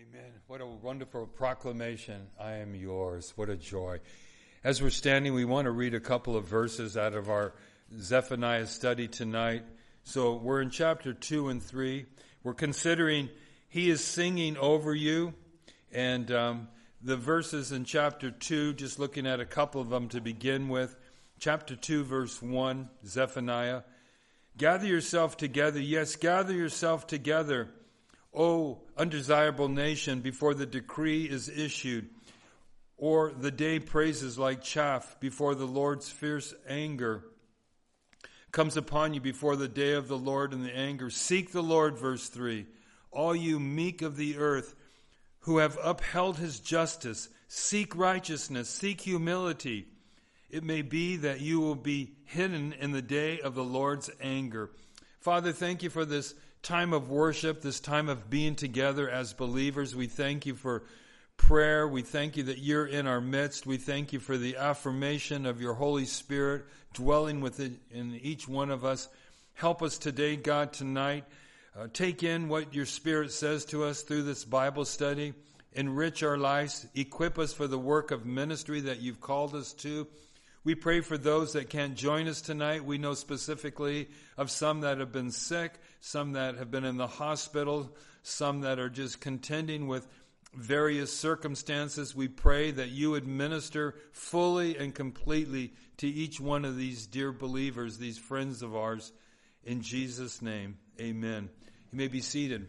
Amen. What a wonderful proclamation. I am yours. What a joy. As we're standing, we want to read a couple of verses out of our Zephaniah study tonight. So we're in chapter 2 and 3. We're considering He is singing over you. And the verses in chapter 2, just looking at a couple of them to begin with. Chapter 2, verse 1, Zephaniah. Gather yourself together. Yes, gather yourself together, O undesirable nation, before the decree is issued, or the day praises like chaff before the Lord's fierce anger comes upon you, before the day of the Lord and the anger. Seek the Lord, verse 3, all you meek of the earth who have upheld his justice. Seek righteousness, seek humility. It may be that you will be hidden in the day of the Lord's anger. Father, thank you for this time of worship, this time of being together as believers. We thank you for prayer. We thank you that you're in our midst. We thank you for the affirmation of your Holy Spirit dwelling within each one of us. Help us today, God, tonight. Take in what your Spirit says to us through this Bible study. Enrich our lives. Equip us for the work of ministry that you've called us to. We pray for those that can't join us tonight. We know specifically of some that have been sick, some that have been in the hospital, some that are just contending with various circumstances. We pray that you would minister fully and completely to each one of these dear believers, these friends of ours. In Jesus' name, amen. You may be seated.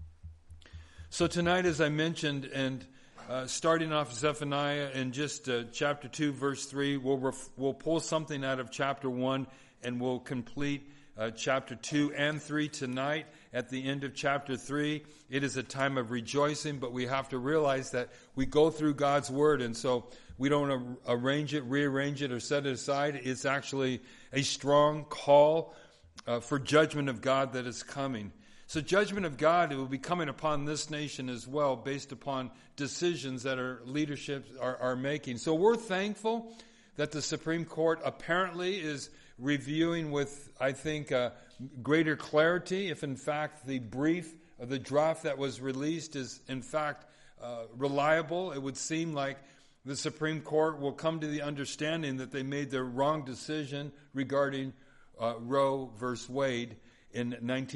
So tonight, as I mentioned, and starting off Zephaniah in just chapter 2, verse 3, we'll pull something out of chapter 1 and we'll complete chapter 2 and 3 tonight. At the end of chapter 3, it is a time of rejoicing, but we have to realize that we go through God's Word, and so we don't arrange it, rearrange it, or set it aside. It's actually a strong call for judgment of God that is coming. So judgment of God, it will be coming upon this nation as well, based upon decisions that our leadership are making. So we're thankful that the Supreme Court apparently is reviewing with, I think, greater clarity, if in fact the brief of the draft that was released is in fact reliable. It would seem like the Supreme Court will come to the understanding that they made the wrong decision regarding Roe versus Wade in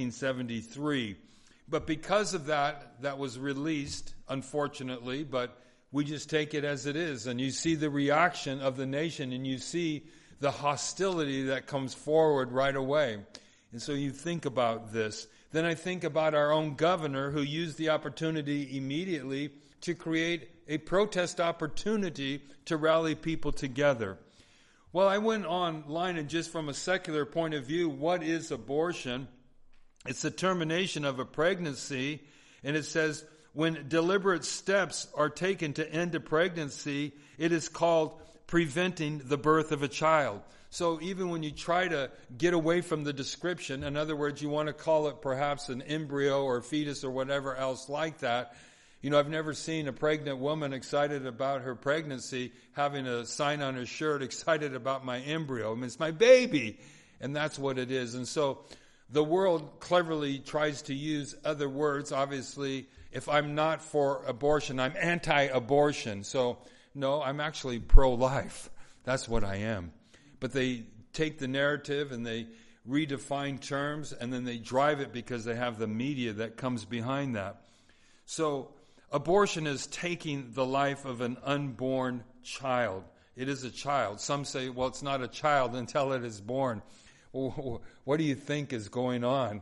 1973. But because of that was released, unfortunately, but we just take it as it is. And you see the reaction of the nation, and you see the hostility that comes forward right away. And so you think about this. Then I think about our own governor, who used the opportunity immediately to create a protest opportunity to rally people together. Well, I went online, and just from a secular point of view, what is abortion? It's the termination of a pregnancy, and it says when deliberate steps are taken to end a pregnancy, it is called preventing the birth of a child. So even when you try to get away from the description, in other words, you want to call it perhaps an embryo or fetus or whatever else like that. You know, I've never seen a pregnant woman excited about her pregnancy having a sign on her shirt, excited about my embryo. I mean, it's my baby. And that's what it is. And so the world cleverly tries to use other words. Obviously, if I'm not for abortion, I'm anti-abortion. So, no, I'm actually pro-life. That's what I am. But they take the narrative and they redefine terms, and then they drive it because they have the media that comes behind that. So abortion is taking the life of an unborn child. It is a child. Some say, well, it's not a child until it is born. Well, what do you think is going on?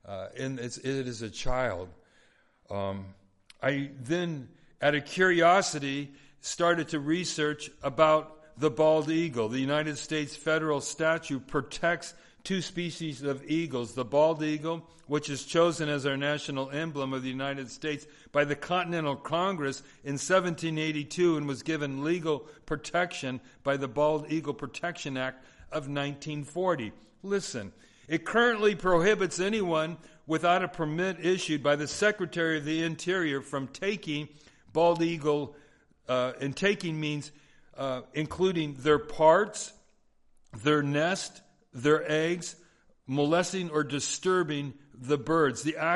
It is a child. I then, out of curiosity, started to research about the bald eagle. The United States federal statute protects two species of eagles, the bald eagle, which is chosen as our national emblem of the United States by the Continental Congress in 1782 and was given legal protection by the Bald Eagle Protection Act of 1940. Listen, it currently prohibits anyone without a permit issued by the Secretary of the Interior from taking bald eagle, and taking means including their parts, their nest, their eggs, molesting or disturbing the birds. The act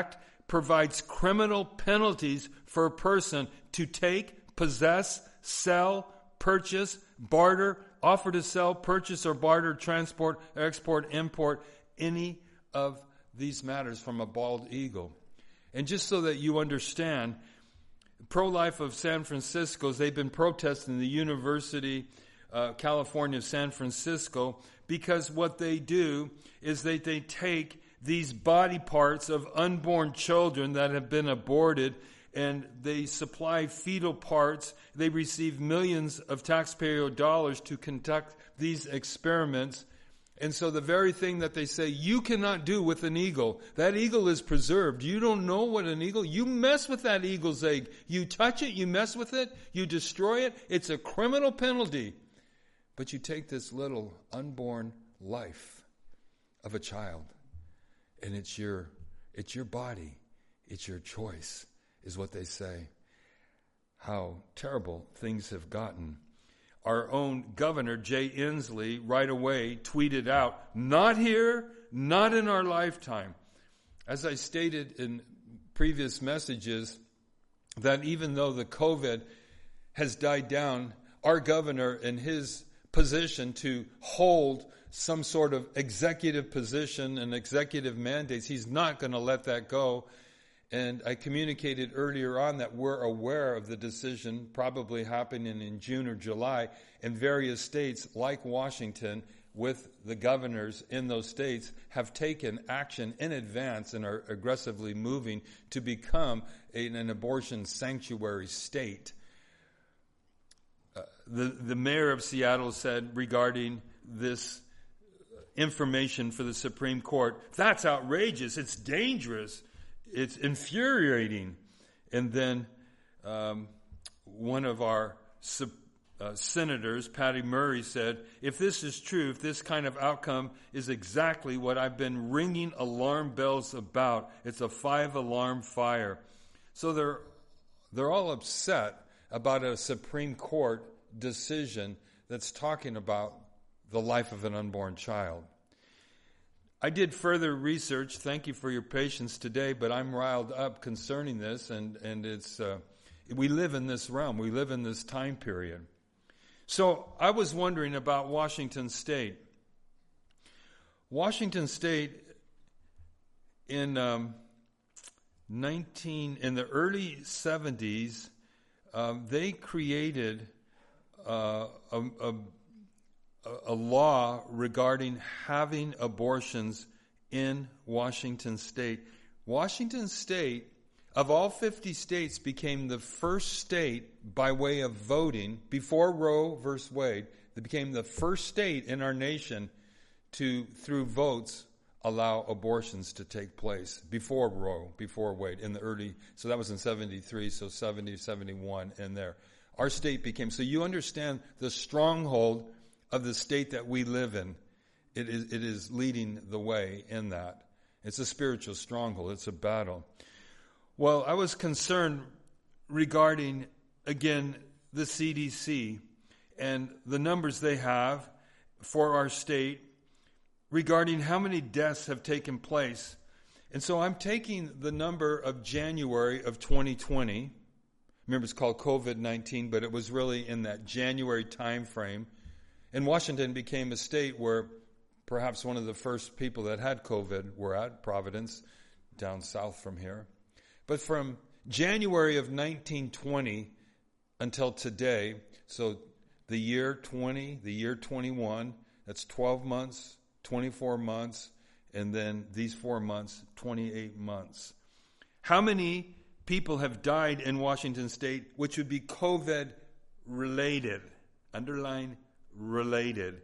provides criminal penalties for a person to take, possess, sell, purchase, barter, offer to sell, purchase or barter, transport, export, import, any of these matters from a bald eagle. And just so that you understand, Pro-Life of San Francisco, they've been protesting the University California of San Francisco, because what they do is they take these body parts of unborn children that have been aborted, and they supply fetal parts. They receive millions of taxpayer dollars to conduct these experiments. And so the very thing that they say you cannot do with an eagle, that eagle is preserved. You don't know what an eagle, you mess with that eagle's egg. You touch it, you mess with it, you destroy it. It's a criminal penalty. But you take this little unborn life of a child, and it's your body, it's your choice, is what they say. How terrible things have gotten. Our own governor, Jay Inslee, right away tweeted out, "Not here, not in our lifetime." As I stated in previous messages, that even though the COVID has died down, our governor, in his position to hold some sort of executive position and executive mandates, he's not going to let that go. And I communicated earlier on that we're aware of the decision probably happening in June or July, and various states like Washington, with the governors in those states, have taken action in advance and are aggressively moving to become an abortion sanctuary state. The mayor of Seattle said regarding this information for the Supreme Court, "That's outrageous, it's dangerous, it's infuriating." And then one of our senators, Patty Murray, said, "If this is true, if this kind of outcome is exactly what I've been ringing alarm bells about, it's a 5-alarm fire." So they're all upset about a Supreme Court decision that's talking about the life of an unborn child. I did further research. Thank you for your patience today, but I'm riled up concerning this, and it's we live in this realm. We live in this time period. So I was wondering about Washington State. Washington State in the early 70s, they created a law regarding having abortions in Washington State. Washington State, of all 50 states, became the first state by way of voting before Roe versus Wade. They became the first state in our nation to, through votes, allow abortions to take place before Roe, before Wade, in the early, so that was in 73, so 70, 71, and there. Our state became, so you understand the stronghold of the state that we live in. It is leading the way in that. It's a spiritual stronghold. It's a battle. Well, I was concerned regarding, again, the CDC and the numbers they have for our state regarding how many deaths have taken place. And so I'm taking the number of January of 2020. Remember, it's called COVID-19, but it was really in that January time frame. And Washington became a state where perhaps one of the first people that had COVID were at, Providence, down south from here. But from January of 1920 until today, so the year 20, the year 21, that's 12 months, 24 months, and then these 4 months, 28 months. How many people have died in Washington State, which would be COVID-related? Underline related.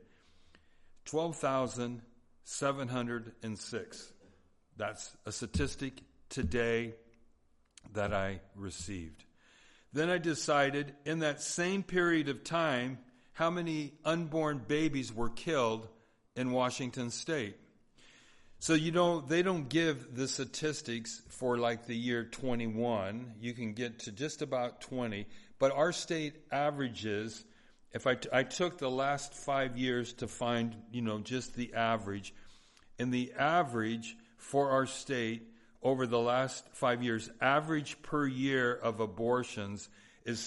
12,706. That's a statistic today that I received. Then I decided in that same period of time how many unborn babies were killed in Washington State. So they don't give the statistics for like the year 21. You can get to just about 20. But our state averages, if I took the last 5 years to find, just the average. And the average for our state over the last 5 years, average per year of abortions is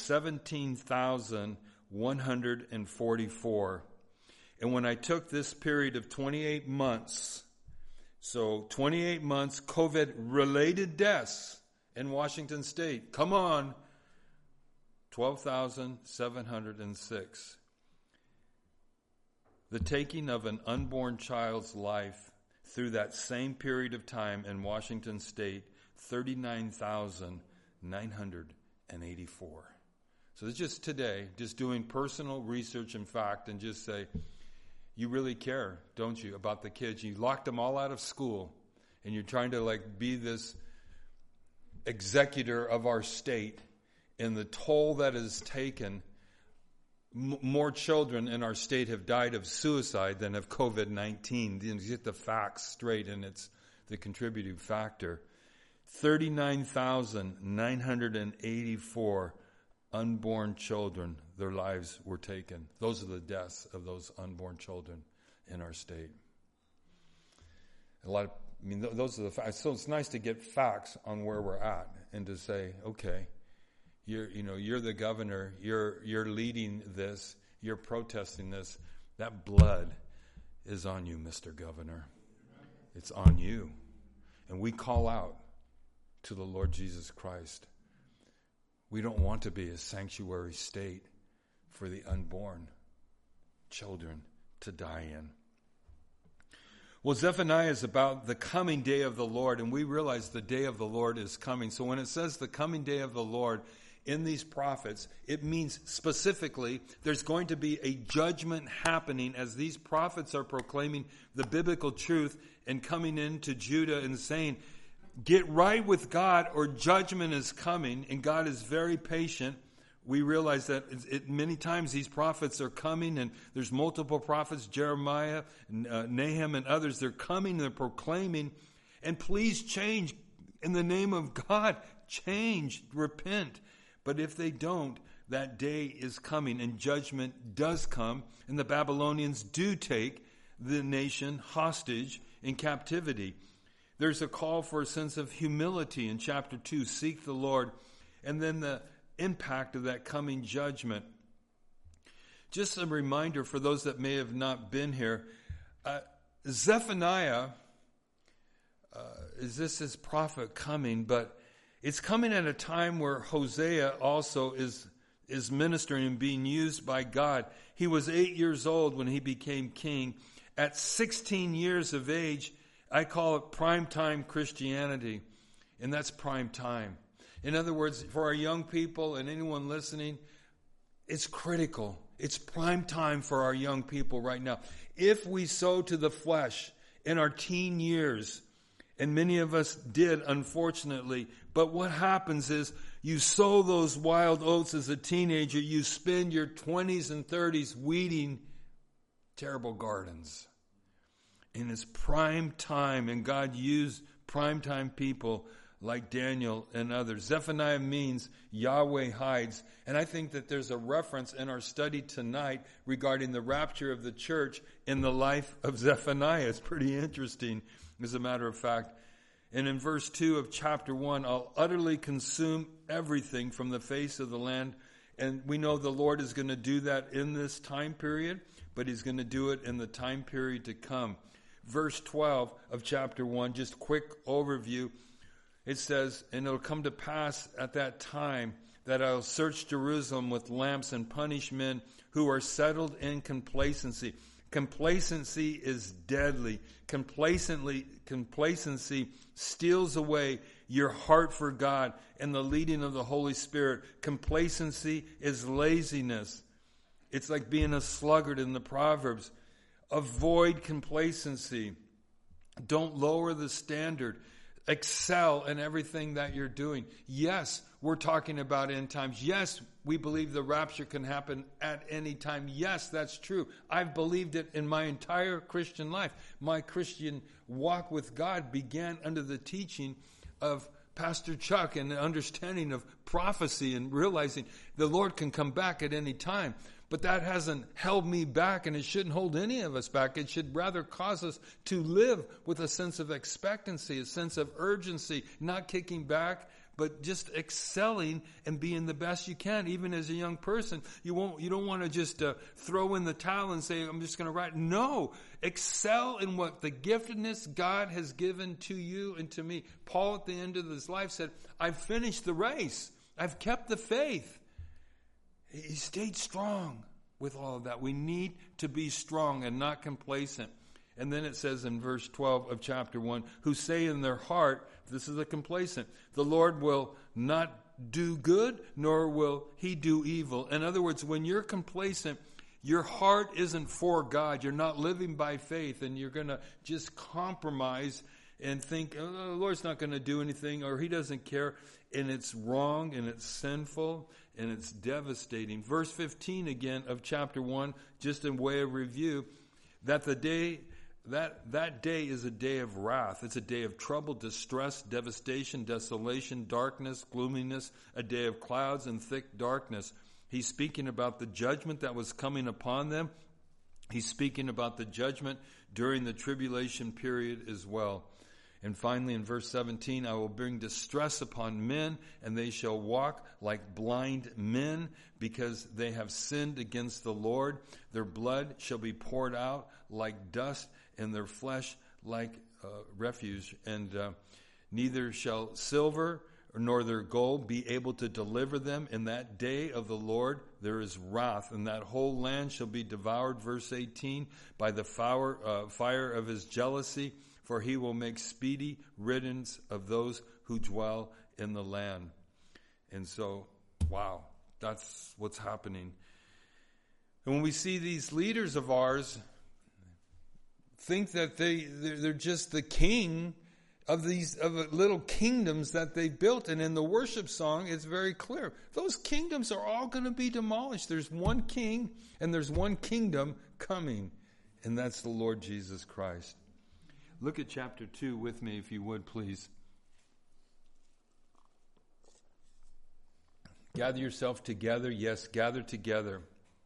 17,144. And when I took this period of 28 months, so 28 months COVID-related deaths in Washington State, come on, 12,706. The taking of an unborn child's life through that same period of time in Washington State, 39,984. So it's just today, just doing personal research and fact, and just say, you really care, don't you, about the kids? You locked them all out of school, and you're trying to be this executor of our state, and the toll that is taken. More children in our state have died of suicide than of COVID-19. You get the facts straight, and it's the contributing factor. 39,984 unborn children, their lives were taken. Those are the deaths of those unborn children in our state. Those are the facts. So it's nice to get facts on where we're at and to say, okay, you're the governor, you're leading this, you're protesting this. That blood is on you, Mr. Governor. It's on you. And we call out to the Lord Jesus Christ. We don't want to be a sanctuary state for the unborn children to die in. Well, Zephaniah is about the coming day of the Lord, and we realize the day of the Lord is coming. So when it says the coming day of the Lord in these prophets, it means specifically there's going to be a judgment happening as these prophets are proclaiming the biblical truth and coming into Judah and saying, get right with God or judgment is coming, and God is very patient. We realize that many times these prophets are coming, and there's multiple prophets, Jeremiah, Nahum, and others. They're coming, they're proclaiming, and please change in the name of God. Change, repent. But if they don't, that day is coming, and judgment does come, and the Babylonians do take the nation hostage in captivity. There's a call for a sense of humility in chapter 2, seek the Lord, and then the impact of that coming judgment. Just a reminder for those that may have not been here, Zephaniah, is this his prophet coming, but it's coming at a time where Hosea also is ministering and being used by God. He was 8 years old when he became king. At 16 years of age, I call it prime time Christianity, and that's prime time. In other words, for our young people and anyone listening, it's critical. It's prime time for our young people right now. If we sow to the flesh in our teen years, and many of us did, unfortunately, but what happens is you sow those wild oats as a teenager, you spend your 20s and 30s weeding terrible gardens. And it's prime time, and God used prime time people like Daniel and others. Zephaniah means Yahweh hides. And I think that there's a reference in our study tonight regarding the rapture of the church in the life of Zephaniah. It's pretty interesting, as a matter of fact. And in verse 2 of chapter 1, I'll utterly consume everything from the face of the land. And we know the Lord is going to do that in this time period, but he's going to do it in the time period to come. Verse 12 of chapter 1, just quick overview. It says, and it'll come to pass at that time that I'll search Jerusalem with lamps and punish men who are settled in complacency. Complacency is deadly. Complacency steals away your heart for God and the leading of the Holy Spirit. Complacency is laziness. It's like being a sluggard in the Proverbs. Avoid complacency. Don't lower the standard. Excel in everything that you're doing. Yes, we're talking about end times. Yes, we believe the rapture can happen at any time. Yes, that's true. I've believed it in my entire Christian life. My Christian walk with God began under the teaching of Pastor Chuck and the understanding of prophecy and realizing the Lord can come back at any time. But that hasn't held me back, and it shouldn't hold any of us back. It should rather cause us to live with a sense of expectancy, a sense of urgency, not kicking back, but just excelling and being the best you can. Even as a young person, you don't want to just throw in the towel and say, I'm just going to write. No, excel in what the giftedness God has given to you and to me. Paul at the end of his life said, I've finished the race. I've kept the faith. He stayed strong with all of that. We need to be strong and not complacent. And then it says in verse 12 of chapter 1, who say in their heart, this is a complacent, the Lord will not do good, nor will he do evil. In other words, when you're complacent, your heart isn't for God. You're not living by faith, and you're going to just compromise and think, oh, the Lord's not going to do anything, or he doesn't care. And it's wrong, and it's sinful, and it's devastating. Verse 15 again of chapter 1, just in way of review, that the day, that day is a day of wrath. It's a day of trouble, distress, devastation, desolation, darkness, gloominess, a day of clouds and thick darkness. He's speaking about the judgment that was coming upon them. He's speaking about the judgment during the tribulation period as well. And finally, in verse 17, I will bring distress upon men, and they shall walk like blind men, because they have sinned against the Lord. Their blood shall be poured out like dust, and their flesh like refuse. And neither shall silver nor their gold be able to deliver them. In that day of the Lord there is wrath, and that whole land shall be devoured, verse 18, by the fire of his jealousy. For he will make speedy riddance of those who dwell in the land. And so, wow, that's what's happening. And when we see these leaders of ours think that they're just the king of these little kingdoms that they built, and in the worship song, it's very clear. Those kingdoms are all going to be demolished. There's one king, and there's one kingdom coming, and that's the Lord Jesus Christ. Look at chapter 2 with me, if you would, please. Gather yourself together. Yes, gather together.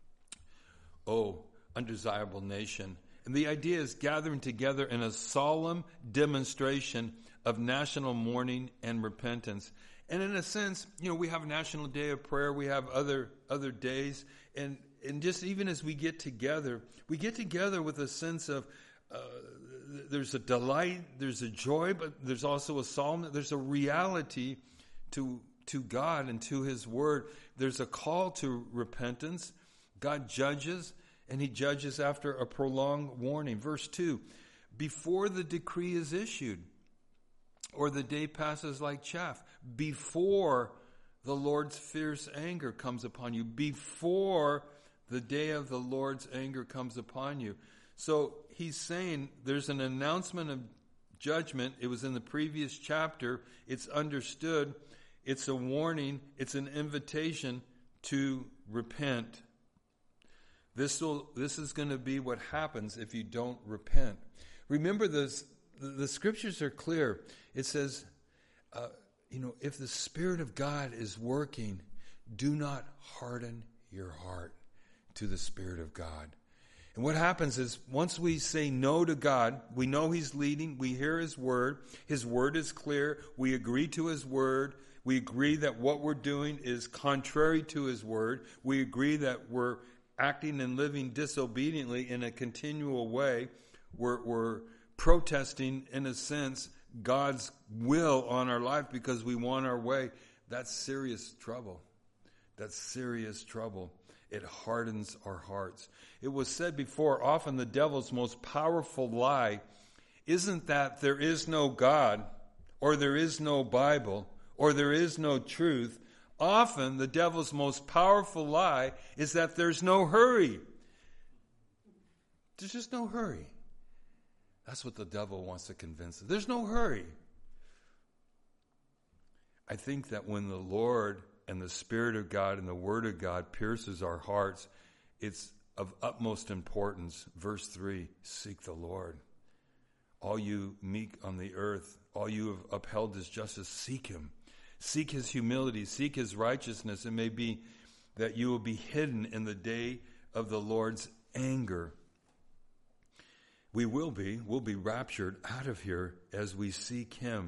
Oh, undesirable nation. And the idea is gathering together in a solemn demonstration of national mourning and repentance. And in a sense, we have National Day of Prayer. We have other days. And just even as we get together with a sense of there's a delight, there's a joy, but there's also a solemn, there's a reality to God and to his word. There's a call to repentance. God judges, and he judges after a prolonged warning. Verse 2, before the decree is issued, or the day passes like chaff, before the Lord's fierce anger comes upon you, before the day of the Lord's anger comes upon you. So he's saying there's an announcement of judgment. It was in the previous chapter. It's understood. It's a warning. It's an invitation to repent. This is going to be what happens if you don't repent. Remember this, the scriptures are clear. It says, if the Spirit of God is working, do not harden your heart to the Spirit of God. And what happens is once we say no to God, we know he's leading, we hear his word is clear, we agree to his word, we agree that what we're doing is contrary to his word, we agree that we're acting and living disobediently in a continual way, we're protesting, in a sense, God's will on our life because we want our way. That's serious trouble. That's serious trouble. It hardens our hearts. It was said before, often the devil's most powerful lie isn't that there is no God, or there is no Bible, or there is no truth. Often the devil's most powerful lie is that there's no hurry. There's just no hurry. That's what the devil wants to convince us. There's no hurry. I think that when the Lord and the Spirit of God and the Word of God pierces our hearts, it's of utmost importance. Verse 3, seek the Lord. All you meek on the earth, all you have upheld his justice, seek him. Seek his humility, seek his righteousness. It may be that you will be hidden in the day of the Lord's anger. We'll be raptured out of here as we seek him.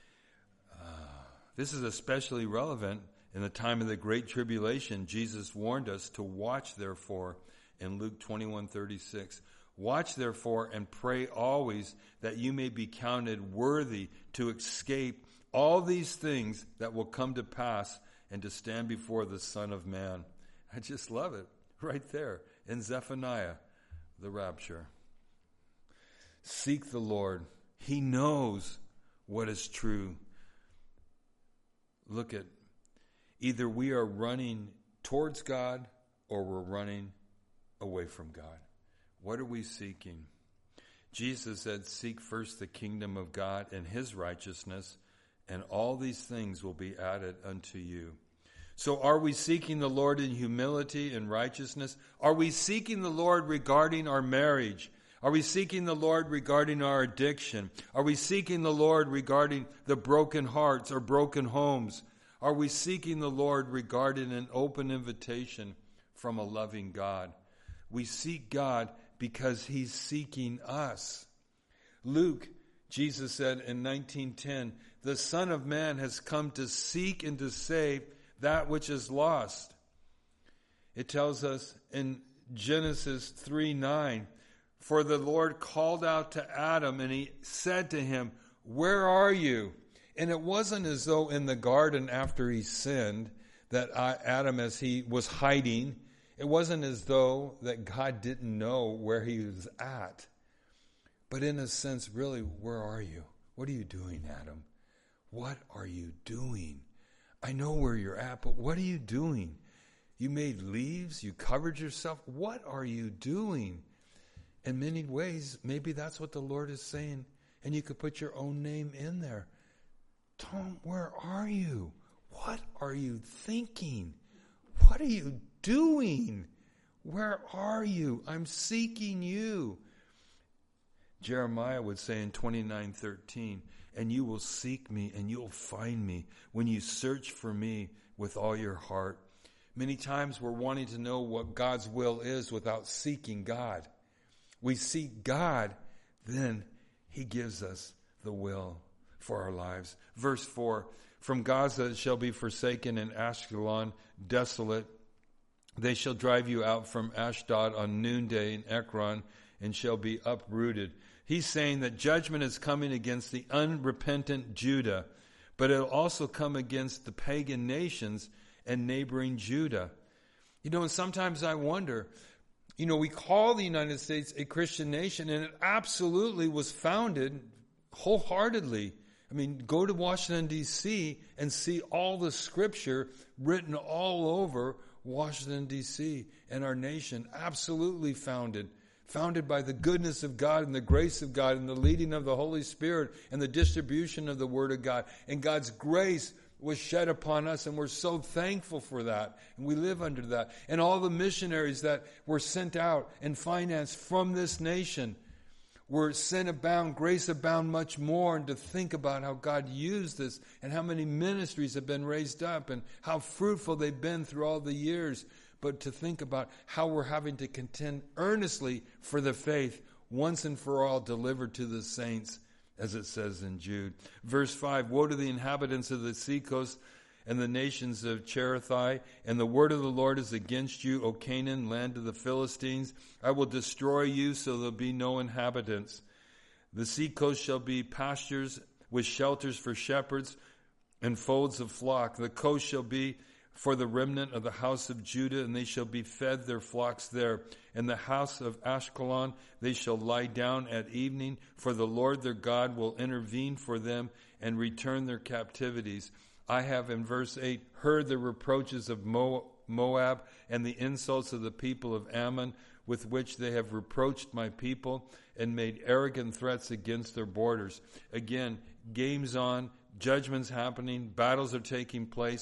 This is especially relevant in the time of the Great Tribulation. Jesus warned us to watch, therefore, in Luke 21:36. Watch, therefore, and pray always that you may be counted worthy to escape all these things that will come to pass and to stand before the Son of Man. I just love it right there in Zephaniah, the rapture. Seek the Lord. He knows what is true. Look at, either we are running towards God or we're running away from God. What are we seeking? Jesus said, seek first the kingdom of God and his righteousness, and all these things will be added unto you. So are we seeking the Lord in humility and righteousness? Are we seeking the Lord regarding our marriage? Are we seeking the Lord regarding our addiction? Are we seeking the Lord regarding the broken hearts or broken homes? Are we seeking the Lord regarding an open invitation from a loving God? We seek God because he's seeking us. Luke, Jesus said in 19:10, the Son of Man has come to seek and to save that which is lost. It tells us in Genesis 3:9, for the Lord called out to Adam and he said to him, where are you? And it wasn't as though in the garden after he sinned that Adam, as he was hiding, it wasn't as though that God didn't know where he was at. But in a sense, really, where are you? What are you doing, Adam? What are you doing? I know where you're at, but what are you doing? You made leaves, you covered yourself. What are you doing? In many ways, maybe that's what the Lord is saying, and you could put your own name in there. Tom, where are you? What are you thinking? What are you doing? Where are you? I'm seeking you. Jeremiah would say in 29:13, and you will seek me and you'll find me when you search for me with all your heart. Many times we're wanting to know what God's will is without seeking God. We seek God, then he gives us the will for our lives. Verse 4, from Gaza it shall be forsaken and Ashkelon desolate. They shall drive you out from Ashdod on noonday in Ekron and shall be uprooted. He's saying that judgment is coming against the unrepentant Judah, but it'll also come against the pagan nations and neighboring Judah. And sometimes I wonder, we call the United States a Christian nation, and it absolutely was founded wholeheartedly. Go to Washington, D.C. and see all the scripture written all over Washington, D.C. and our nation. Absolutely founded by the goodness of God and the grace of God and the leading of the Holy Spirit and the distribution of the Word of God. And God's grace was shed upon us, and we're so thankful for that. And we live under that. And all the missionaries that were sent out and financed from this nation were sin abound, grace abound much more. And to think about how God used this and how many ministries have been raised up and how fruitful they've been through all the years. But to think about how we're having to contend earnestly for the faith once and for all delivered to the saints, as it says in Jude. Verse 5, woe to the inhabitants of the seacoast and the nations of Cherethiah, and the word of the Lord is against you, O Canaan, land of the Philistines. I will destroy you, so there'll be no inhabitants. The seacoast shall be pastures with shelters for shepherds and folds of flock. The coast shall be for the remnant of the house of Judah, and they shall be fed their flocks there. In the house of Ashkelon they shall lie down at evening, for the Lord their God will intervene for them and return their captivities. I have, in verse 8, heard the reproaches of Moab and the insults of the people of Ammon, with which they have reproached my people and made arrogant threats against their borders. Again, game's on, judgment's happening, battles are taking place.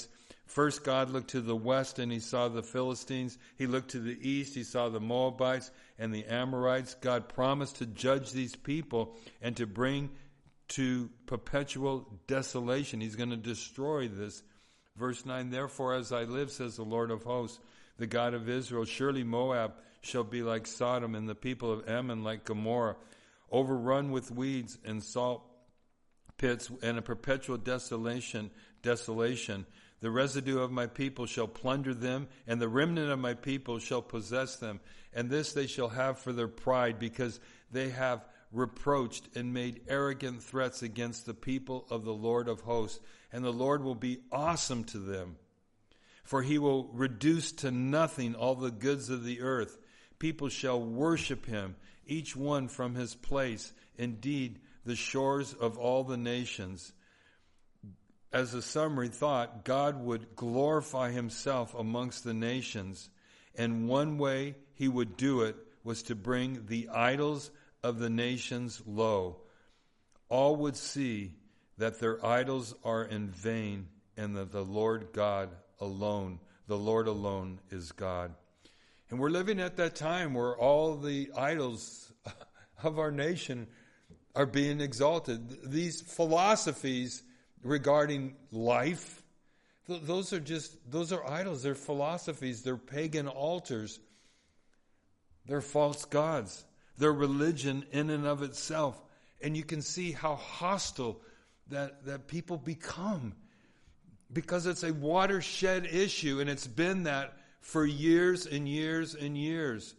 First, God looked to the west and he saw the Philistines. He looked to the east, he saw the Moabites and the Amorites. God promised to judge these people and to bring to perpetual desolation. He's going to destroy this. Verse 9, therefore, as I live, says the Lord of hosts, the God of Israel, surely Moab shall be like Sodom, and the people of Ammon like Gomorrah, overrun with weeds and salt pits and a perpetual desolation. The residue of my people shall plunder them, and the remnant of my people shall possess them. And this they shall have for their pride, because they have reproached and made arrogant threats against the people of the Lord of hosts. And the Lord will be awesome to them, for he will reduce to nothing all the goods of the earth. People shall worship him, each one from his place. Indeed, the shores of all the nations. As a summary thought, God would glorify himself amongst the nations, and one way he would do it was to bring the idols of the nations low. All would see that their idols are in vain, and that the Lord God alone, the Lord alone is God. And we're living at that time where all the idols of our nation are being exalted. These philosophies regarding life, those are idols. They're philosophies. They're pagan altars. They're false gods. They're religion in and of itself. And you can see how hostile that people become, because it's a watershed issue, and it's been that for years and years and years.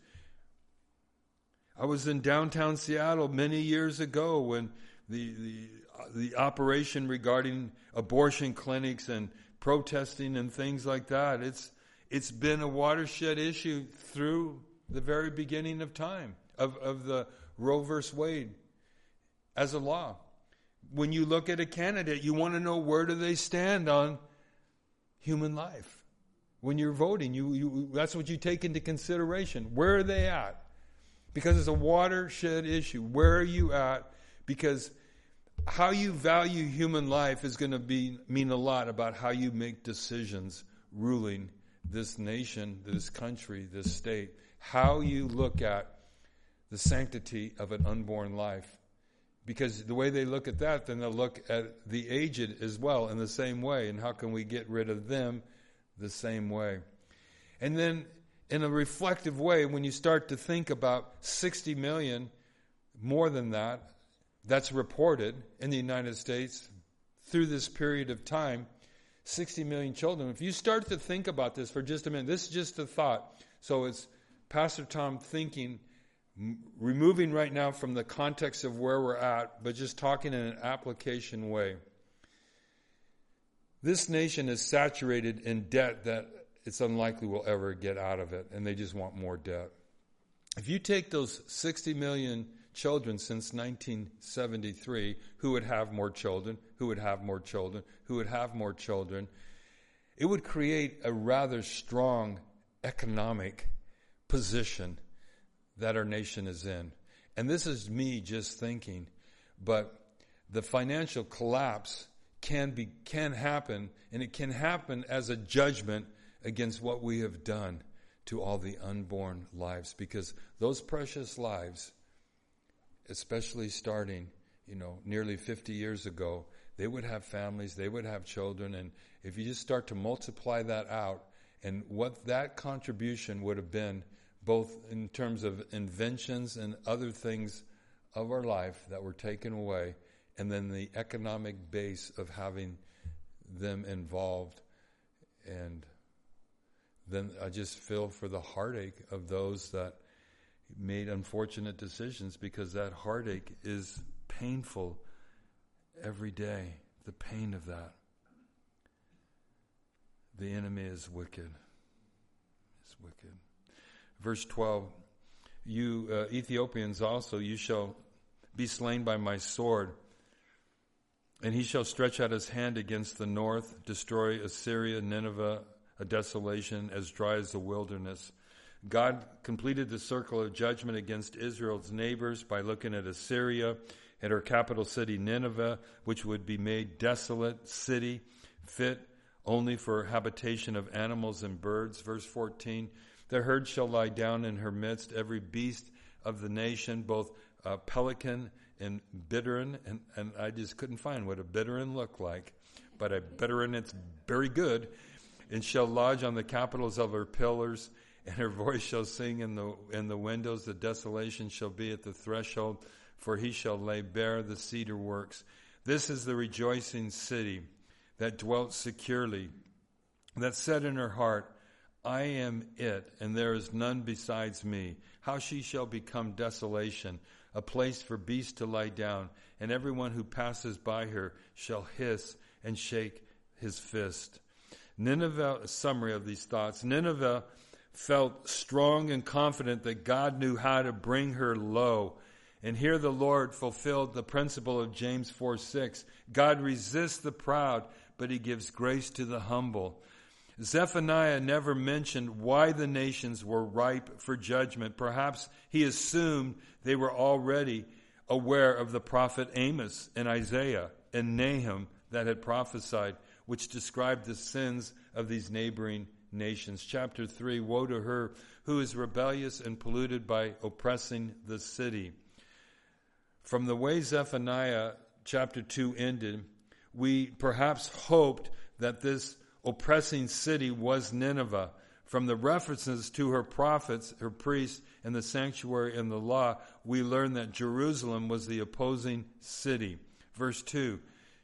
I was in downtown Seattle many years ago when the operation regarding abortion clinics and protesting and things like that, it's been a watershed issue through the very beginning of time, of the Roe versus Wade as a law. When you look at a candidate, you want to know, where do they stand on human life? When you're voting, you that's what you take into consideration. Where are they at? Because it's a watershed issue. Where are you at? Because how you value human life is going to mean a lot about how you make decisions ruling this nation, this country, this state. How you look at the sanctity of an unborn life. Because the way they look at that, then they'll look at the aged as well in the same way. And how can we get rid of them the same way? And then in a reflective way, when you start to think about 60 million, more than that, that's reported in the United States through this period of time, 60 million children. If you start to think about this for just a minute, this is just a thought. So it's Pastor Tom thinking, removing right now from the context of where we're at, but just talking in an application way. This nation is saturated in debt that it's unlikely we'll ever get out of it, and they just want more debt. If you take those 60 million children since 1973, who would have more children, who would have more children, who would have more children, it would create a rather strong economic position that our nation is in. And this is me just thinking, but the financial collapse can happen, and it can happen as a judgment against what we have done to all the unborn lives, because those precious lives, especially starting, nearly 50 years ago, they would have families, they would have children, and if you just start to multiply that out, and what that contribution would have been, both in terms of inventions and other things of our life that were taken away, and then the economic base of having them involved. And then I just feel for the heartache of those that made unfortunate decisions, because that heartache is painful every day, the pain of that. The enemy is wicked. It's wicked. Verse 12, you Ethiopians also, you shall be slain by my sword, and he shall stretch out his hand against the north, destroy Assyria, Nineveh, a desolation as dry as the wilderness. God completed the circle of judgment against Israel's neighbors by looking at Assyria, at her capital city Nineveh, which would be made desolate city, fit only for habitation of animals and birds. Verse 14, the herd shall lie down in her midst, every beast of the nation, both pelican and bittern. And I just couldn't find what a bittern looked like, but a bittern, it's very good. And shall lodge on the capitals of her pillars, and her voice shall sing in the windows. The desolation shall be at the threshold, for he shall lay bare the cedar works. This is the rejoicing city that dwelt securely, that said in her heart, I am it, and there is none besides me. How she shall become desolation, a place for beasts to lie down, and everyone who passes by her shall hiss and shake his fist. Nineveh, a summary of these thoughts. Nineveh felt strong and confident that God knew how to bring her low. And here the Lord fulfilled the principle of James 4:6. God resists the proud, but he gives grace to the humble. Zephaniah never mentioned why the nations were ripe for judgment. Perhaps he assumed they were already aware of the prophet Amos and Isaiah and Nahum that had prophesied, which described the sins of these neighboring nations. Chapter 3, woe to her who is rebellious and polluted by oppressing the city. From the way Zephaniah chapter 2 ended, we perhaps hoped that this oppressing city was Nineveh. From the references to her prophets, her priests, and the sanctuary and the law, we learn that Jerusalem was the opposing city. Verse 2,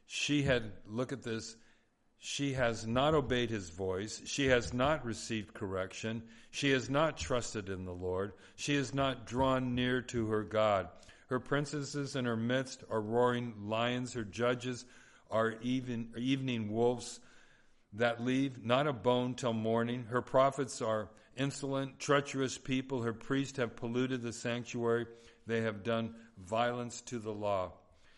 look at this, she has not obeyed his voice. She has not received correction. She has not trusted in the Lord. She has not drawn near to her God. Her princesses in her midst are roaring lions. Her judges are evening wolves that leave not a bone till morning. Her prophets are insolent, treacherous people. Her priests have polluted the sanctuary. They have done violence to the law.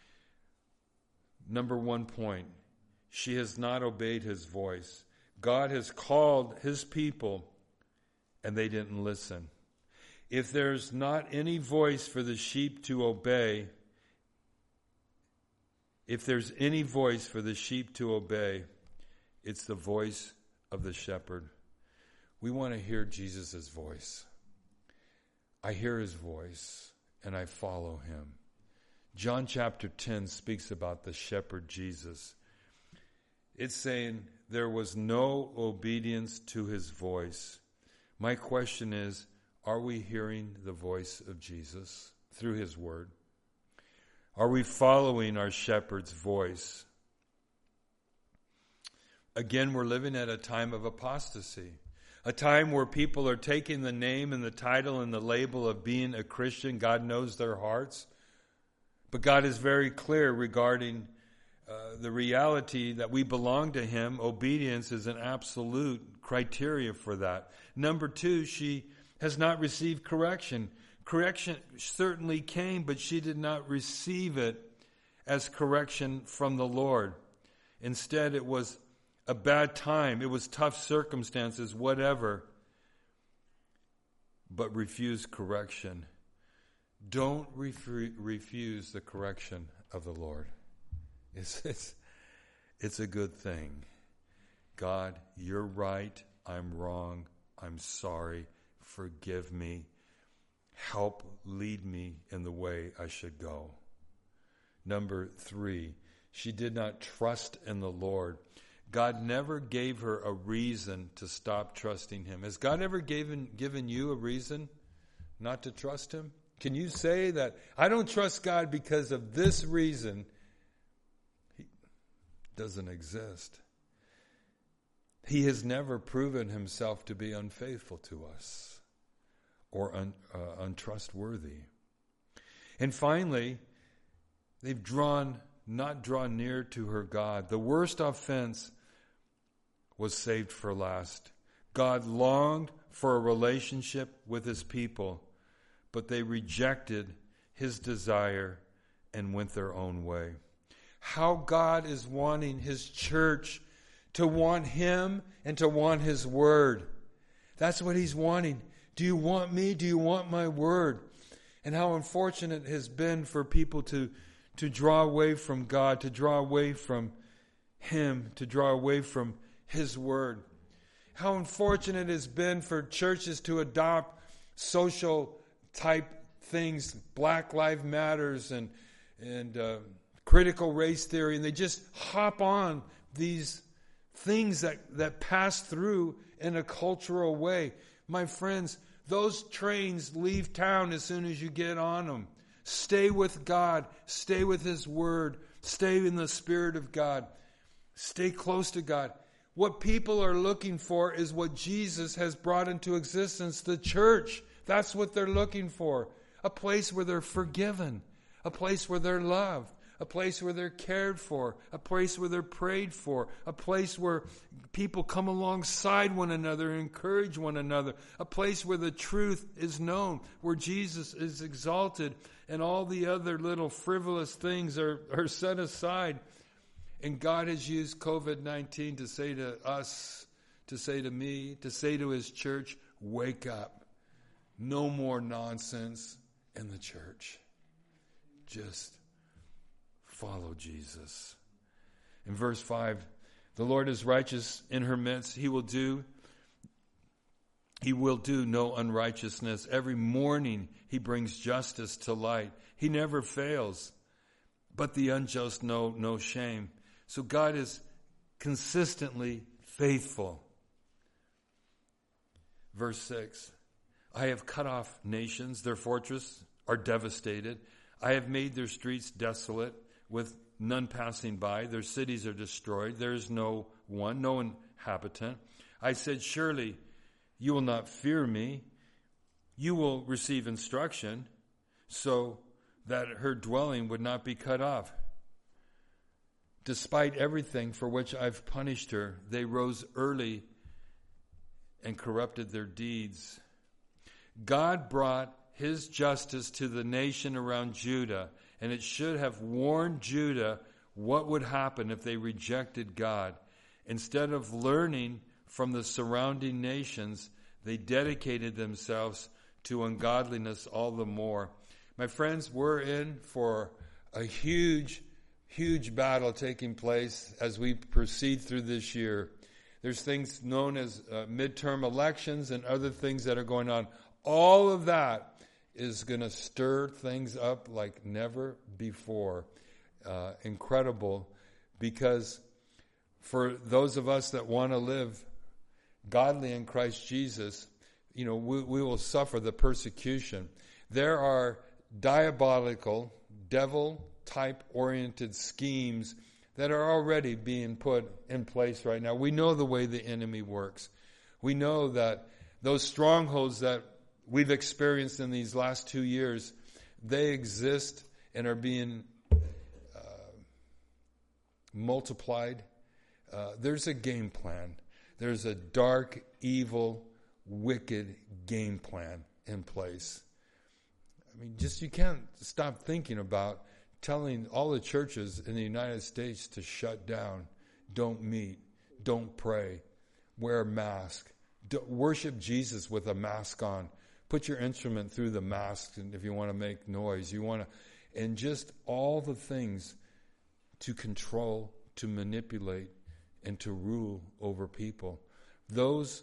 Number 1 point. She has not obeyed his voice. God has called his people, and they didn't listen. If there's not any voice for the sheep to obey, it's the voice of the shepherd. We want to hear Jesus' voice. I hear his voice, and I follow him. John chapter 10 speaks about the shepherd Jesus. It's saying there was no obedience to his voice. My question is, are we hearing the voice of Jesus through his word? Are we following our shepherd's voice? Again, we're living at a time of apostasy, a time where people are taking the name and the title and the label of being a Christian. God knows their hearts, but God is very clear regarding the reality that we belong to him. Obedience is an absolute criteria for that. Number 2, she has not received correction. Correction certainly came, but she did not receive it as correction from the Lord. Instead, it was a bad time. It was tough circumstances, whatever, but refused correction. Don't refuse the correction of the Lord. It's a good thing. God, you're right. I'm wrong. I'm sorry. Forgive me. Help lead me in the way I should go. Number 3, she did not trust in the Lord. God never gave her a reason to stop trusting him. Has God ever given you a reason not to trust him? Can you say that, I don't trust God because of this reason? He doesn't exist. He has never proven himself to be unfaithful to us or untrustworthy. And finally, they've not drawn near to her God. The worst offense was saved for last. God longed for a relationship with his people, but they rejected his desire and went their own way. How God is wanting his church to want him and to want his word. That's what he's wanting. Do you want me? Do you want my word? And how unfortunate it has been for people to draw away from God, to draw away from him, to draw away from His Word. How unfortunate it has been for churches to adopt social type things, Black Lives Matters and critical race theory, and they just hop on these things that pass through in a cultural way. My friends, those trains leave town as soon as you get on them. Stay with God. Stay with His Word. Stay in the Spirit of God. Stay close to God. What people are looking for is what Jesus has brought into existence, the church. That's what they're looking for. A place where they're forgiven. A place where they're loved. A place where they're cared for. A place where they're prayed for. A place where people come alongside one another and encourage one another. A place where the truth is known. Where Jesus is exalted and all the other little frivolous things are set aside. And God has used COVID-19 to say to us, to say to me, to say to His church, wake up. No more nonsense in the church. Just follow Jesus. In verse 5, the Lord is righteous in her midst. He will do no unrighteousness. Every morning He brings justice to light. He never fails, but the unjust know no shame. So God is consistently faithful. Verse 6, I have cut off nations, their fortresses are devastated. I have made their streets desolate, with none passing by. Their cities are destroyed. There is no one, no inhabitant. I said, surely you will not fear me. You will receive instruction, so that her dwelling would not be cut off. Despite everything for which I've punished her, they rose early and corrupted their deeds. God brought His justice to the nation around Judah, and it should have warned Judah what would happen if they rejected God. Instead of learning from the surrounding nations, they dedicated themselves to ungodliness all the more. My friends, we're in for a huge battle taking place as we proceed through this year. There's things known as midterm elections and other things that are going on. All of that is going to stir things up like never before. Incredible, because for those of us that want to live godly in Christ Jesus, we will suffer the persecution. There are diabolical, devil-type oriented schemes that are already being put in place right now. We know the way the enemy works. We know that those strongholds that we've experienced in these last 2 years, they exist and are being multiplied. There's a game plan. There's a dark, evil, wicked game plan in place. I mean, you can't stop thinking about telling all the churches in the United States to shut down, don't meet, don't pray, wear a mask, worship Jesus with a mask on. Put your instrument through the mask, and if you want to make noise, and just all the things to control, to manipulate, and to rule over people. Those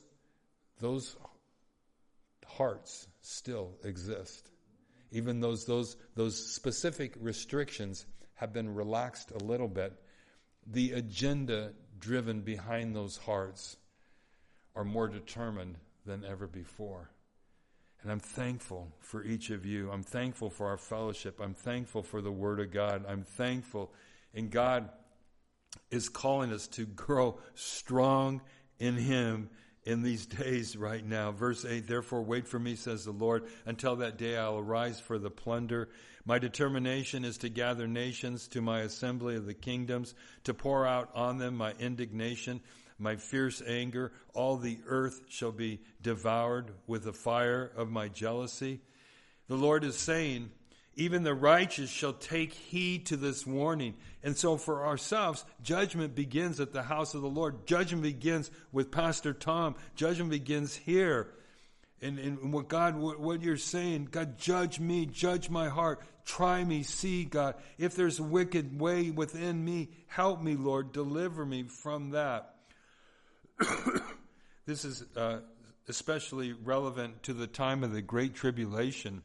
hearts still exist. Even those specific restrictions have been relaxed a little bit. The agenda driven behind those hearts are more determined than ever before. And I'm thankful for each of you. I'm thankful for our fellowship. I'm thankful for the Word of God. I'm thankful. And God is calling us to grow strong in Him in these days right now. Verse 8, therefore wait for me, says the Lord, until that day I'll arise for the plunder. My determination is to gather nations to my assembly of the kingdoms, to pour out on them my indignation, my fierce anger. All the earth shall be devoured with the fire of my jealousy. The Lord is saying, even the righteous shall take heed to this warning. And so for ourselves, judgment begins at the house of the Lord. Judgment begins with Pastor Tom. Judgment begins here. And what you're saying, God, judge me, judge my heart. Try me, see, God. If there's a wicked way within me, help me, Lord. Deliver me from that. This is especially relevant to the time of the Great Tribulation.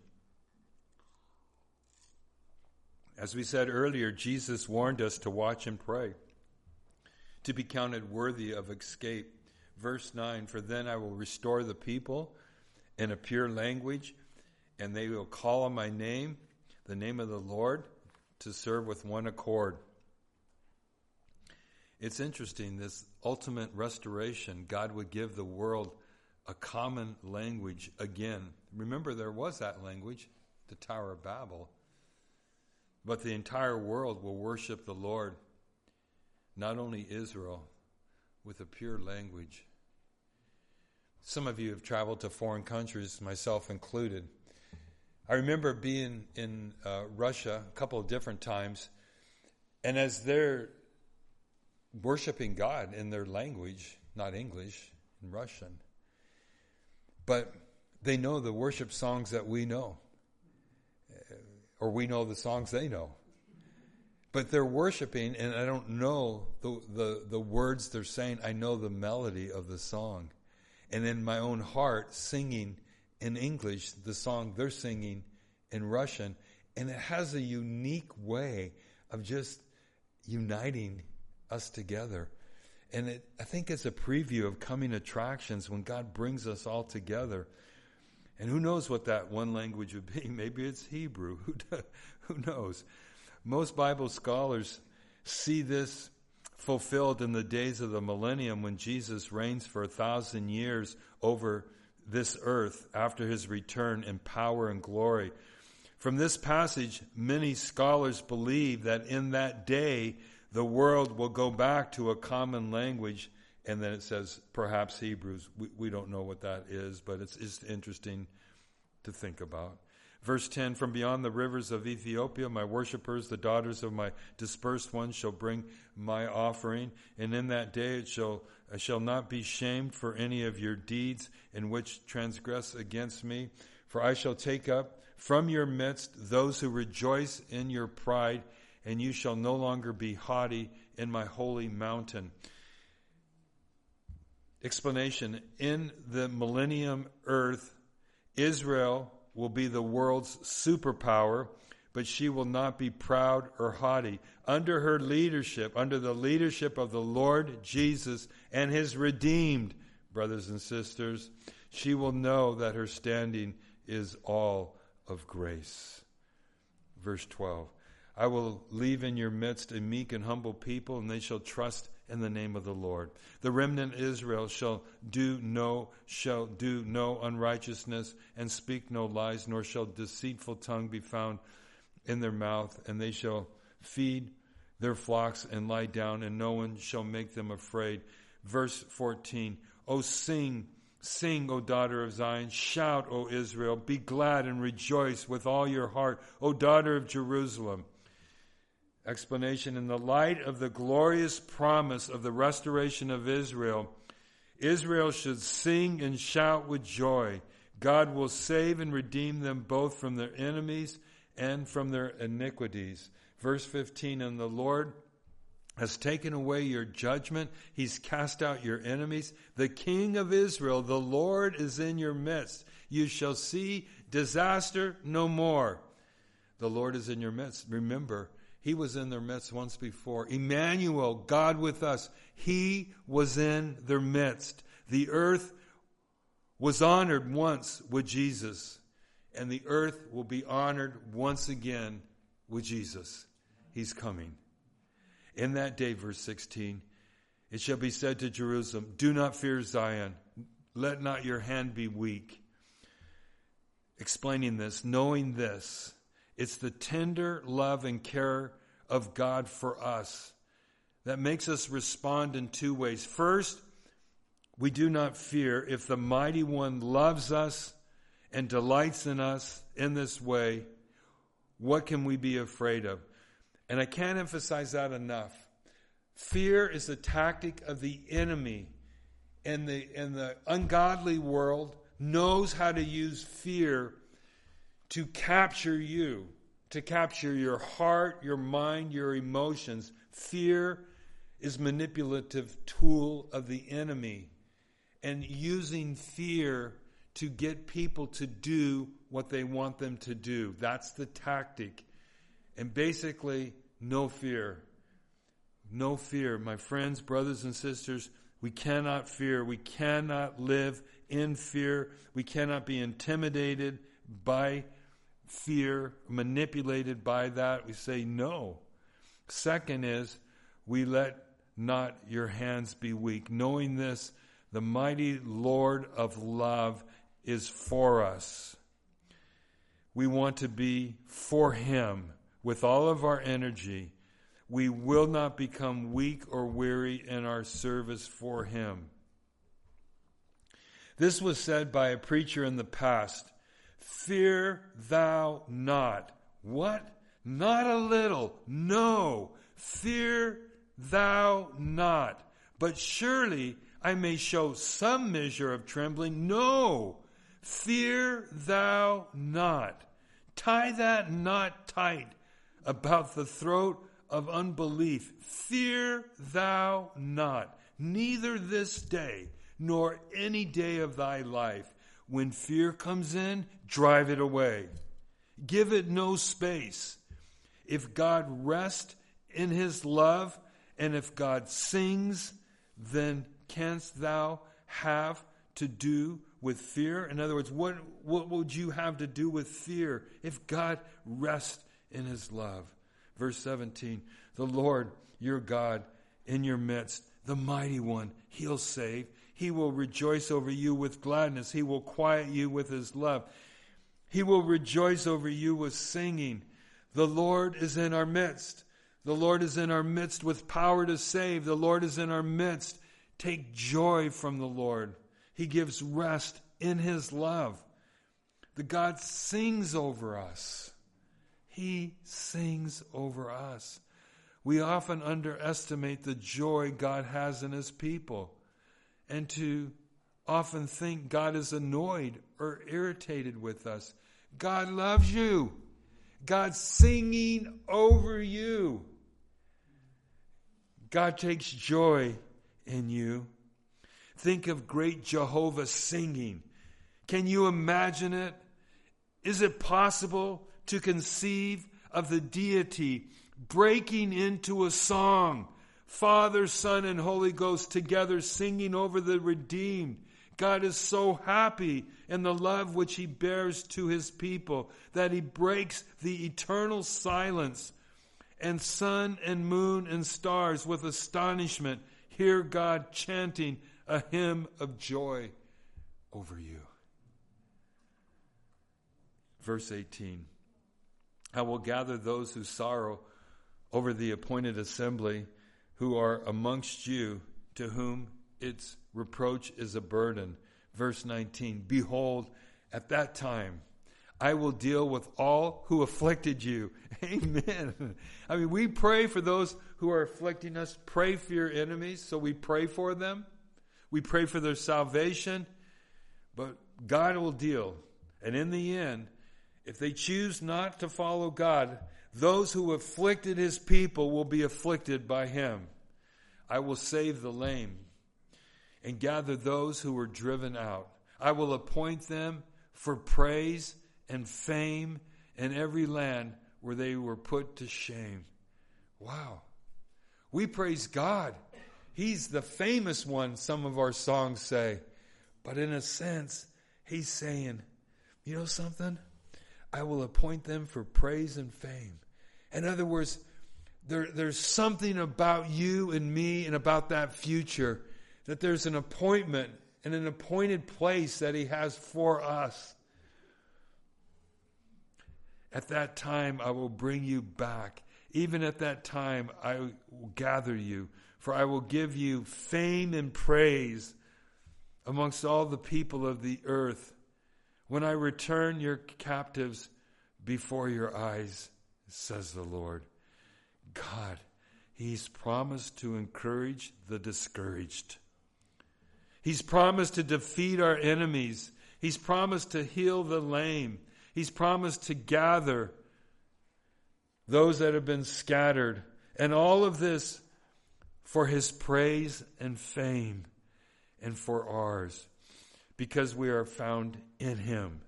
As we said earlier, Jesus warned us to watch and pray, to be counted worthy of escape. Verse 9, for then I will restore the people in a pure language, and they will call on my name, the name of the Lord, to serve with one accord. It's interesting, this ultimate restoration, God would give the world a common language again. Remember, there was that language, the Tower of Babel. But the entire world will worship the Lord, not only Israel, with a pure language. Some of you have traveled to foreign countries, myself included. I remember being in Russia a couple of different times, and as they're worshiping God in their language, not English, in Russian, but they know the worship songs that we know. Or we know the songs they know. But they're worshiping, and I don't know the words they're saying. I know the melody of the song. And in my own heart, singing in English the song they're singing in Russian. And it has a unique way of just uniting us together. And I think it's a preview of coming attractions when God brings us all together. And who knows what that one language would be? Maybe it's Hebrew. Who knows? Most Bible scholars see this fulfilled in the days of the millennium when Jesus reigns for 1,000 years over this earth after his return in power and glory. From this passage, many scholars believe that in that day, the world will go back to a common language. And then it says, perhaps Hebrews. We don't know what that is, but it's interesting to think about. Verse 10, from beyond the rivers of Ethiopia, my worshipers, the daughters of my dispersed ones, shall bring my offering. And in that day I shall not be shamed for any of your deeds in which transgress against me. For I shall take up from your midst those who rejoice in your pride, and you shall no longer be haughty in my holy mountain. Explanation. In the millennium earth, Israel will be the world's superpower, but she will not be proud or haughty. Under her leadership, under the leadership of the Lord Jesus and his redeemed brothers and sisters, she will know that her standing is all of grace. Verse 12. I will leave in your midst a meek and humble people, and they shall trust in the name of the Lord. The remnant Israel shall do no unrighteousness and speak no lies, nor shall deceitful tongue be found in their mouth. And they shall feed their flocks and lie down, and no one shall make them afraid. Verse 14, O sing, O daughter of Zion. Shout, O Israel. Be glad and rejoice with all your heart, O daughter of Jerusalem. Explanation. In the light of the glorious promise of the restoration of Israel, Israel should sing and shout with joy. God will save and redeem them both from their enemies and from their iniquities. Verse 15, and the Lord has taken away your judgment. He's cast out your enemies. The King of Israel, the Lord, is in your midst. You shall see disaster no more. The Lord is in your midst. Remember, he was in their midst once before. Emmanuel, God with us. He was in their midst. The earth was honored once with Jesus, and the earth will be honored once again with Jesus. He's coming. In that day, verse 16, it shall be said to Jerusalem, do not fear Zion. Let not your hand be weak. Explaining this, knowing this, it's the tender love and care of God for us that makes us respond in two ways. First, we do not fear if the Mighty One loves us and delights in us in this way. What can we be afraid of? And I can't emphasize that enough. Fear is a tactic of the enemy, and the ungodly world knows how to use fear to capture you, to capture your heart, your mind, your emotions. Fear is manipulative tool of the enemy and using fear to get people to do what they want them to do. That's the tactic. And basically, no fear. No fear. My friends, brothers and sisters, we cannot fear. We cannot live in fear. We cannot be intimidated by fear, manipulated by that. We say no. Second is, we let not your hands be weak. Knowing this, the mighty Lord of love is for us. We want to be for Him with all of our energy. We will not become weak or weary in our service for Him. This was said by a preacher in the past. Fear thou not. What? Not a little. No. Fear thou not. But surely I may show some measure of trembling. No. Fear thou not. Tie that knot tight about the throat of unbelief. Fear thou not, neither this day, nor any day of thy life. When fear comes in, drive it away. Give it no space. If God rests in His love, and if God sings, then canst thou have to do with fear? In other words, what would you have to do with fear if God rests in His love? Verse 17, the Lord your God in your midst, the mighty one, He'll save. He will rejoice over you with gladness. He will quiet you with His love. He will rejoice over you with singing. The Lord is in our midst. The Lord is in our midst with power to save. The Lord is in our midst. Take joy from the Lord. He gives rest in His love. The God sings over us. He sings over us. We often underestimate the joy God has in His people, and to often think God is annoyed or irritated with us. God loves you. God's singing over you. God takes joy in you. Think of great Jehovah singing. Can you imagine it? Is it possible to conceive of the deity breaking into a song? Father, Son, and Holy Ghost together singing over the redeemed. God is so happy in the love which He bears to His people that He breaks the eternal silence. And sun and moon and stars with astonishment hear God chanting a hymn of joy over you. Verse 18. I will gather those who sorrow over the appointed assembly, who are amongst you, to whom its reproach is a burden. Verse 19. Behold, at that time I will deal with all who afflicted you. Amen. I mean, we pray for those who are afflicting us. Pray for your enemies, so we pray for them. We pray for their salvation. But God will deal. And in the end, if they choose not to follow God, those who afflicted His people will be afflicted by Him. I will save the lame and gather those who were driven out. I will appoint them for praise and fame in every land where they were put to shame. Wow. We praise God. He's the famous one, some of our songs say. But in a sense, He's saying, you know something? I will appoint them for praise and fame. In other words, there's something about you and me and about that future, that there's an appointment and an appointed place that He has for us. At that time, I will bring you back. Even at that time, I will gather you. For I will give you fame and praise amongst all the people of the earth, when I return your captives before your eyes, says the Lord. God, He's promised to encourage the discouraged. He's promised to defeat our enemies. He's promised to heal the lame. He's promised to gather those that have been scattered. And all of this for his praise and fame and for ours, because we are found in him.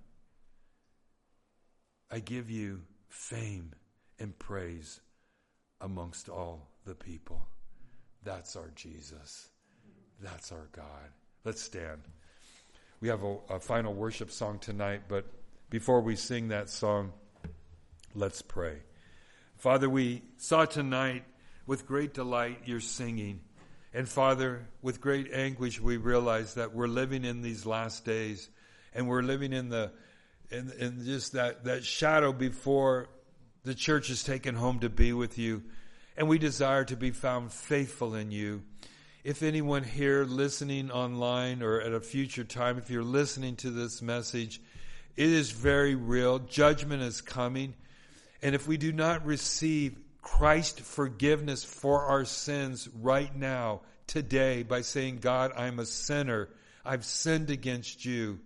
I give you fame and praise amongst all the people. That's our Jesus. That's our God. Let's stand. We have a final worship song tonight, but before we sing that song, let's pray. Father, we saw tonight with great delight your singing. And Father, with great anguish, we realize that we're living in these last days, and we're living in just that shadow before the church is taken home to be with you. And we desire to be found faithful in you. If anyone here listening online or at a future time, if you're listening to this message, it is very real. Judgment is coming. And if we do not receive Christ's forgiveness for our sins right now, today, by saying, God, I'm a sinner. I've sinned against you.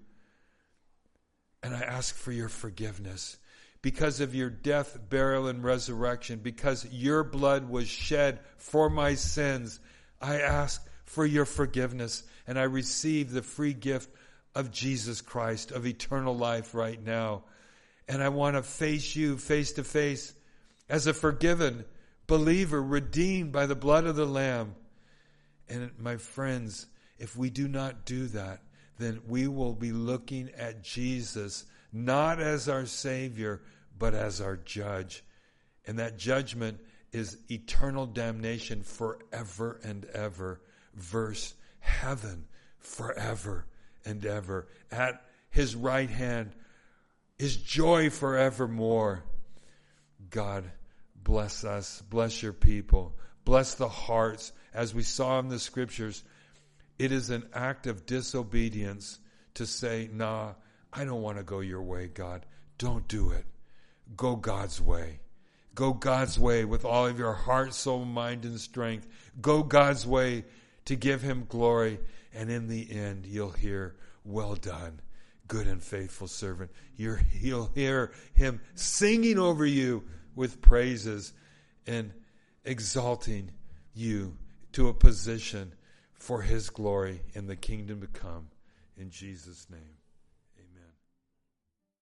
And I ask for your forgiveness. Because of your death, burial, and resurrection, because your blood was shed for my sins, I ask for your forgiveness, and I receive the free gift of Jesus Christ, of eternal life right now. And I want to face you face to face as a forgiven believer, redeemed by the blood of the Lamb. And my friends, if we do not do that, then we will be looking at Jesus not as our Savior, but as our judge. And that judgment is eternal damnation forever and ever. Verse heaven forever and ever. At his right hand is joy forevermore. God, bless us. Bless your people. Bless the hearts. As we saw in the scriptures, it is an act of disobedience to say, nah, I don't want to go your way, God. Don't do it. Go God's way. Go God's way with all of your heart, soul, mind, and strength. Go God's way to give him glory. And in the end, you'll hear, well done, good and faithful servant. You'll hear him singing over you with praises and exalting you to a position for his glory in the kingdom to come. In Jesus' name.